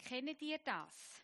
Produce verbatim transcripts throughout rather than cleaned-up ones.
Kennt ihr das?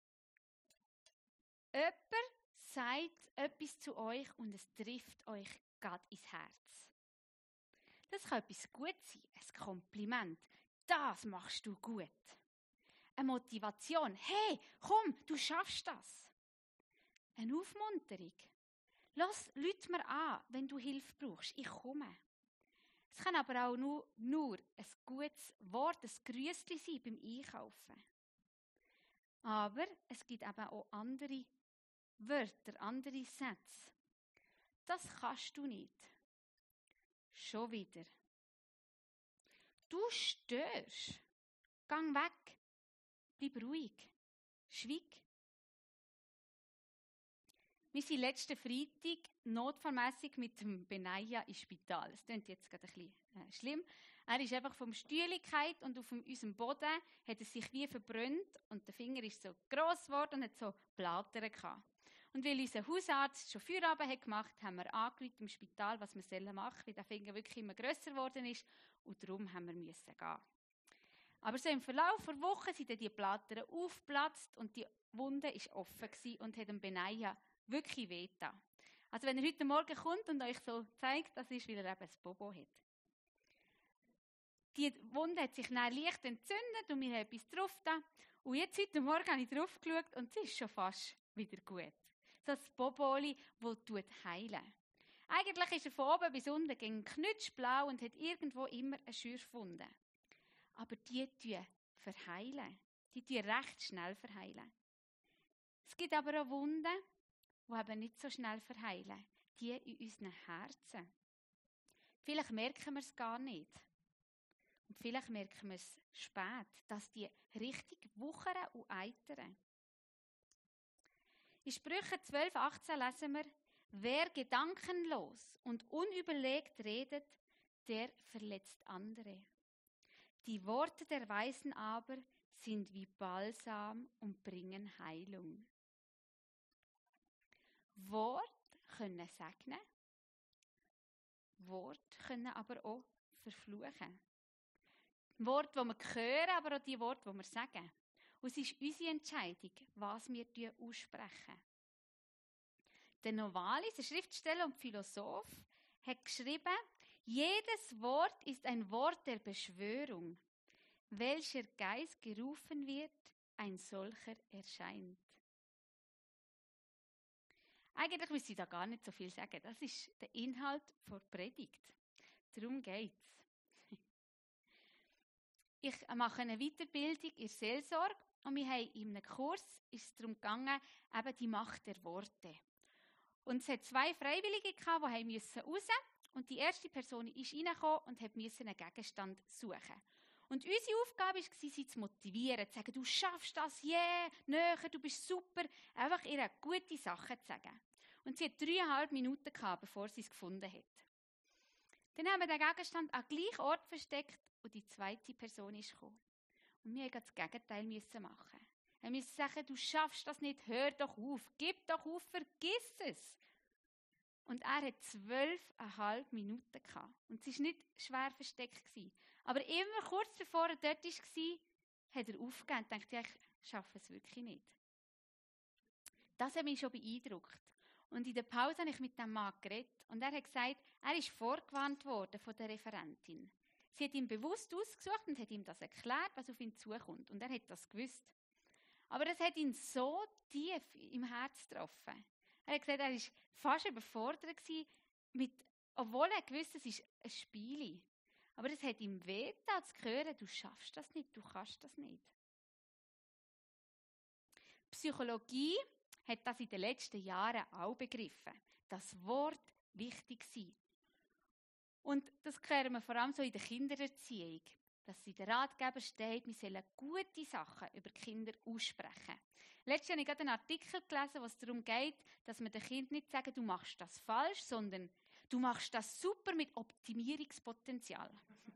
Jemand sagt etwas zu euch und es trifft euch gerade ins Herz. Das kann etwas Gutes sein, ein Kompliment. Das machst du gut. Eine Motivation. Hey, komm, du schaffst das. Eine Aufmunterung. Lass Leute mir an, wenn du Hilfe brauchst. Ich komme. Es kann aber auch nur, nur ein gutes Wort, ein Grüßli sein beim Einkaufen. Aber es gibt eben auch andere Wörter, andere Sätze. Das kannst du nicht. Schon wieder. Du störst. Gang weg. Bleib ruhig. Schweig. Wir sind letzten Freitag notfallmässig mit dem Benaya ins Spital. Das klingt jetzt gerade ein bisschen äh, schlimm. Er ist einfach vom Stühle gefallen und auf unserem Boden hat er sich wie verbrannt und der Finger ist so gross geworden und hat so Blattern gehabt. Und weil unser Hausarzt schon Feierabend hat gemacht, haben wir angerufen im Spital, was wir machen sollen, weil der Finger wirklich immer grösser geworden ist und darum haben wir müssen gehen. Aber so im Verlauf der Woche sind dann die Blattern aufgeplatzt und die Wunde war offen und hat dem Benaya wirklich wehgetan. Also wenn er heute Morgen kommt und euch so zeigt, das ist, weil er eben ein Bobo hat. Die Wunde hat sich dann leicht entzündet und wir haben etwas drauf da. Und jetzt heute Morgen habe ich drauf geschaut und es ist schon fast wieder gut. So ein Boboli, das heilen. Eigentlich ist er von oben bis unten gegen knutschblau und hat irgendwo immer eine Schürfwunde. Aber die tun verheilen. Die tun recht schnell verheilen. Es gibt aber auch Wunden, die eben nicht so schnell verheilen. Die in unseren Herzen. Vielleicht merken wir es gar nicht. Und vielleicht merken wir es spät, dass die richtig wuchern und eitern. In Sprüche zwölf, achtzehn lesen wir, wer gedankenlos und unüberlegt redet, der verletzt andere. Die Worte der Weisen aber sind wie Balsam und bringen Heilung. Wort können segnen, Wort können aber auch verfluchen. Worte, die wir hören, aber auch die Worte, die wir sagen. Und es ist unsere Entscheidung, was wir aussprechen. Der Novalis, ein Schriftsteller und Philosoph, hat geschrieben, jedes Wort ist ein Wort der Beschwörung. Welcher Geist gerufen wird, ein solcher erscheint. Eigentlich müsste ich da gar nicht so viel sagen. Das ist der Inhalt der Predigt. Darum geht es. Ich mache eine Weiterbildung in Seelsorge und wir haben in einem Kurs ist es darum gegangen, eben die Macht der Worte. Und es hat zwei Freiwillige gehabt, die haben müssen raus und die erste Person ist reingekommen und hat müssen einen Gegenstand suchen. Und unsere Aufgabe war, sie zu motivieren, zu sagen, du schaffst das, yeah, näher, du bist super, einfach ihr gute Sachen zu sagen. Und sie hat dreieinhalb Minuten gehabt, bevor sie es gefunden hat. Dann haben wir den Gegenstand an den gleichen Ort versteckt und die zweite Person ist gekommen. Und wir mussten das Gegenteil machen. Wir mussten sagen, du schaffst das nicht, hör doch auf, gib doch auf, vergiss es. Und er hat zwölfeinhalb Minuten gehabt. Und es war nicht schwer versteckt. Aber immer kurz bevor er dort war, hat er aufgegeben und dachte, ja, ich schaffe es wirklich nicht. Das hat mich schon beeindruckt. Und in der Pause habe ich mit dem Mann geredet und er hat gesagt, er ist vorgewarnt worden von der Referentin. Sie hat ihn bewusst ausgesucht und hat ihm das erklärt, was auf ihn zukommt. Und er hat das gewusst. Aber das hat ihn so tief im Herz getroffen. Er hat gesagt, er war fast überfordert mit, obwohl er gewusst, es ist ein Spiel. Aber es hat ihm wehgetan, zu hören, du schaffst das nicht, du kannst das nicht. Psychologie hat das in den letzten Jahren auch begriffen, dass Wort wichtig ist. Und das hören wir vor allem so in der Kindererziehung, dass in den Ratgeber steht, wir sollen gute Sachen über Kinder aussprechen. Letztens habe ich gerade einen Artikel gelesen, wo es darum geht, dass wir den Kindern nicht sagen, du machst das falsch, sondern du machst das super mit Optimierungspotenzial.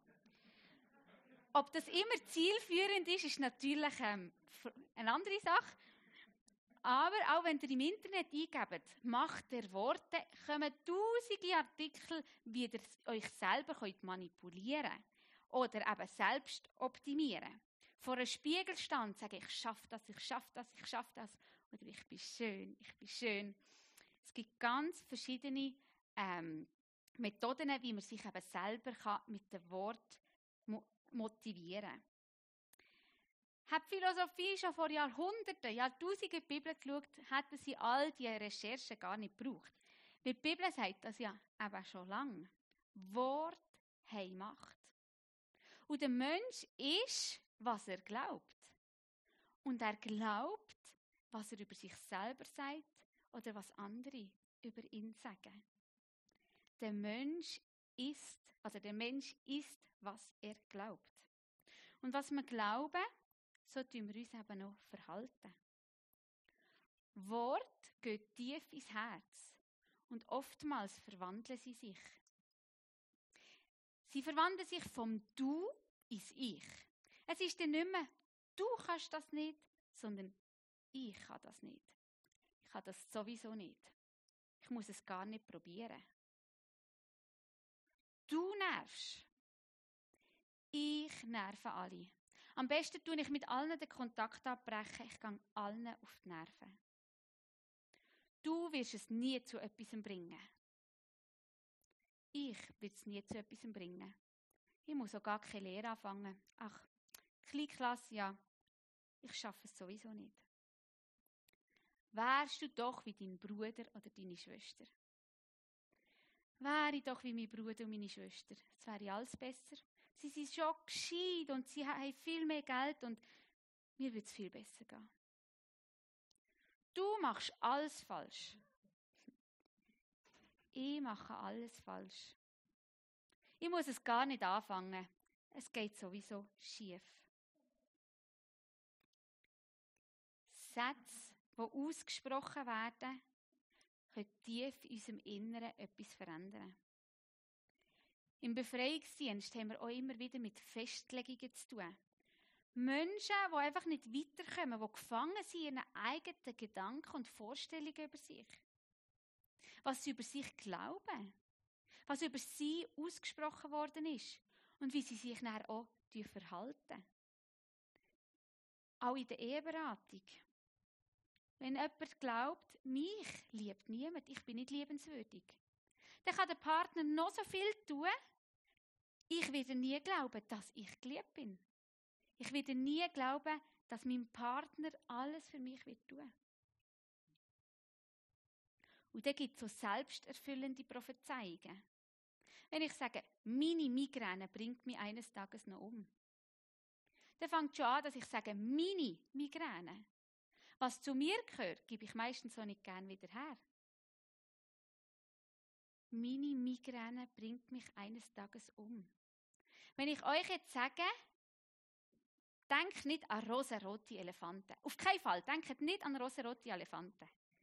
Ob das immer zielführend ist, ist natürlich ähm, eine andere Sache. Aber auch wenn ihr im Internet eingebt, Macht der Worte, kommen tausende Artikel, wie ihr euch selber manipulieren könnt oder eben selbst optimieren. vor einem Spiegel stehe und sage, ich schaffe das, ich schaffe das, ich schaffe das. Oder ich bin schön, ich bin schön. Es gibt ganz verschiedene ähm, Methoden, wie man sich eben selber kann mit dem Wort mo- motivieren kann. Hat die Philosophie schon vor Jahrhunderten, Jahrtausenden die Bibel geschaut, hätten sie all diese Recherchen gar nicht gebraucht. Weil die Bibel sagt das ja eben schon lange. Wort haben Macht. Und der Mensch ist, was er glaubt. Und er glaubt, was er über sich selber sagt oder was andere über ihn sagen. Der Mensch ist, also der Mensch ist, was er glaubt. Und was wir glauben, so tun wir uns eben noch verhalten. Wort gehen tief ins Herz und oftmals verwandeln sie sich. Sie verwandeln sich vom Du ins Ich. Es ist dann nicht mehr, du kannst das nicht, sondern ich kann das nicht. Ich kann das sowieso nicht. Ich muss es gar nicht probieren. Du nervst. Ich nerve alle. Am besten tue ich mit allen den Kontakt abbrechen. Ich gehe allen auf die Nerven. Du wirst es nie zu etwas bringen. Ich will es nie zu etwas bringen. Ich muss auch gar keine Lehre anfangen. Ach, Kleinklasse, ja, ich schaffe es sowieso nicht. Wärst du doch wie dein Bruder oder deine Schwester? Wäre ich doch wie mein Bruder und meine Schwester. Es wäre alles besser. Sie sind schon gescheit und sie haben viel mehr Geld und mir würde es viel besser gehen. Du machst alles falsch. Ich mache alles falsch. Ich muss es gar nicht anfangen. Es geht sowieso schief. Sätze, die ausgesprochen werden, können tief in unserem Inneren etwas verändern. Im Befreiungsdienst haben wir auch immer wieder mit Festlegungen zu tun. Menschen, die einfach nicht weiterkommen, die gefangen sind in ihren eigenen Gedanken und Vorstellungen über sich. Was sie über sich glauben. Was über sie ausgesprochen worden ist. Und wie sie sich dann auch verhalten. Auch in der Eheberatung. Wenn jemand glaubt, mich liebt niemand, ich bin nicht liebenswürdig, dann kann der Partner noch so viel tun. Ich werde nie glauben, dass ich geliebt bin. Ich werde nie glauben, dass mein Partner alles für mich wird tun. Und dann gibt es so selbsterfüllende Prophezeiungen. Wenn ich sage, meine Migräne bringt mich eines Tages noch um, dann fängt es schon an, dass ich sage, meine Migräne. Was zu mir gehört, gebe ich meistens so nicht gern wieder her. Meine Migräne bringt mich eines Tages um. Wenn ich euch jetzt sage, denkt nicht an rosarote Elefanten. Auf keinen Fall, denkt nicht an rosarote Elefanten.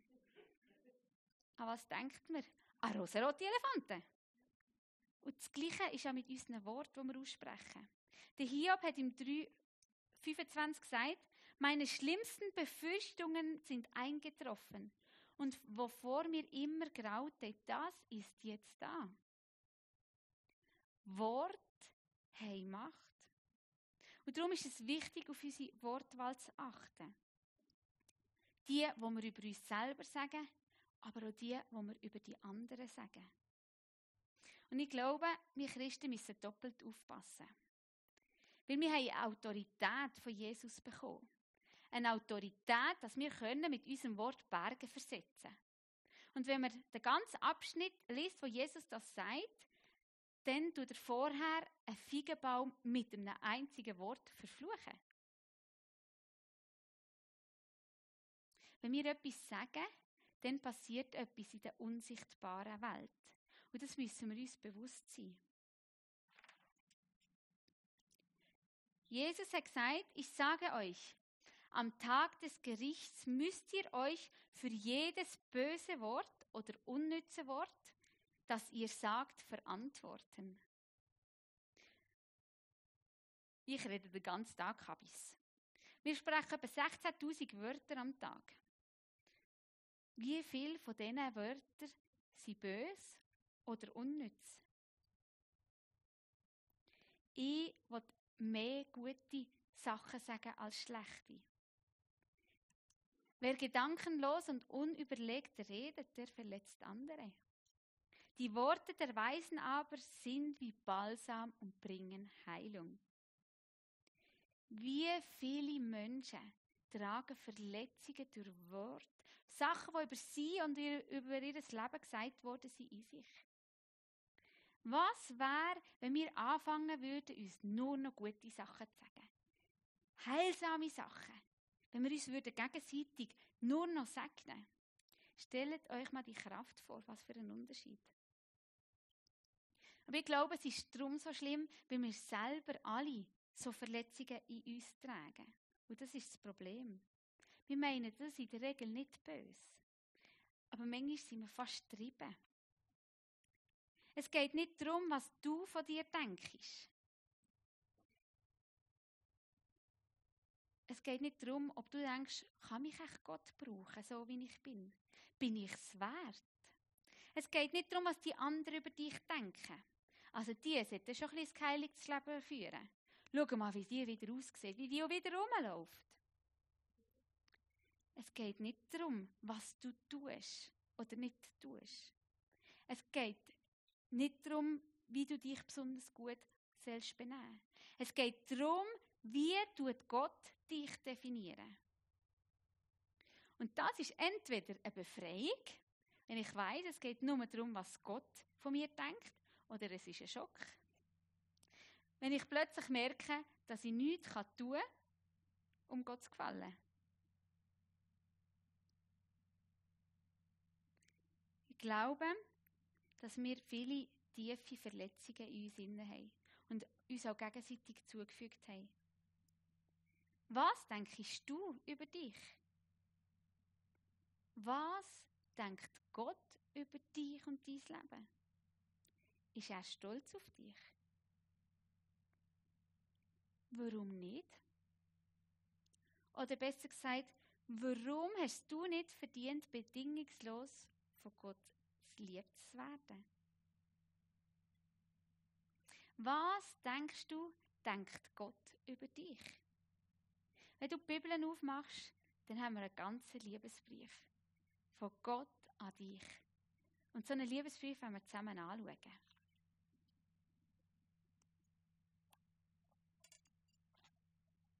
An was denkt man? An rosarote Elefanten. Und das Gleiche ist auch mit unseren Worten, die wir aussprechen. Der Hiob hat im drei fünfundzwanzig gesagt, meine schlimmsten Befürchtungen sind eingetroffen. Und wovor mir immer graute, das ist jetzt da. Wort haben Macht. Und darum ist es wichtig, auf unsere Wortwahl zu achten. Die, die wir über uns selber sagen, aber auch die, die wir über die anderen sagen. Und ich glaube, wir Christen müssen doppelt aufpassen. Weil wir haben eine Autorität von Jesus bekommen. Eine Autorität, dass wir können mit unserem Wort Berge versetzen können. Und wenn man den ganzen Abschnitt liest, wo Jesus das sagt, dann tut er vorher einen Feigenbaum mit einem einzigen Wort verfluchen. Wenn wir etwas sagen, dann passiert etwas in der unsichtbaren Welt. Und das müssen wir uns bewusst sein. Jesus hat gesagt, ich sage euch, am Tag des Gerichts müsst ihr euch für jedes böse Wort oder unnütze Wort, das ihr sagt, verantworten. Ich rede den ganzen Tag Kabis. Wir sprechen etwa sechzehntausend Wörter am Tag. Wie viele von diesen Wörtern sind böse oder unnütz? Ich will mehr gute Sachen sagen als schlechte. Wer gedankenlos und unüberlegt redet, der verletzt andere. Die Worte der Weisen aber sind wie Balsam und bringen Heilung. Wie viele Menschen tragen Verletzungen durch Worte, Sachen, die über sie und über ihr Leben gesagt worden sind, in sich. Was wäre, wenn wir anfangen würden, uns nur noch gute Sachen zu sagen? Heilsame Sachen. Wenn wir uns würden gegenseitig nur noch segnen. Stellt euch mal die Kraft vor, was für ein Unterschied. Aber ich glaube, es ist darum so schlimm, weil wir selber alle so Verletzungen in uns tragen. Und das ist das Problem. Wir meinen das in der Regel nicht böse. Aber manchmal sind wir fast getrieben. Es geht nicht darum, was du von dir denkst. Es geht nicht darum, ob du denkst, kann mich echt Gott brauchen, so wie ich bin? Bin ich es wert? Es geht nicht darum, was die anderen über dich denken. Also die sollten schon ein bisschen ein heiliges Leben führen. Schau mal, wie die wieder aussieht, wie die auch wieder rumläuft. Es geht nicht darum, was du tust oder nicht tust. Es geht nicht darum, wie du dich besonders gut selbst benehmen. Es geht darum, wie tut Gott dich definieren. Und das ist entweder eine Befreiung, wenn ich weiss, es geht nur darum, was Gott von mir denkt, oder es ist ein Schock. Wenn ich plötzlich merke, dass ich nichts tun kann, um Gott zu gefallen. Ich glaube, dass wir viele tiefe Verletzungen in uns inne haben und uns auch gegenseitig zugefügt haben. Was denkst du über dich? Was denkt Gott über dich und dein Leben? Ist er stolz auf dich? Warum nicht? Oder besser gesagt, warum hast du nicht verdient, bedingungslos von Gott geliebt zu werden? Was denkst du, denkt Gott über dich? Wenn du die Bibel aufmachst, dann haben wir einen ganzen Liebesbrief von Gott an dich. Und so einen Liebesbrief wollen wir zusammen anschauen.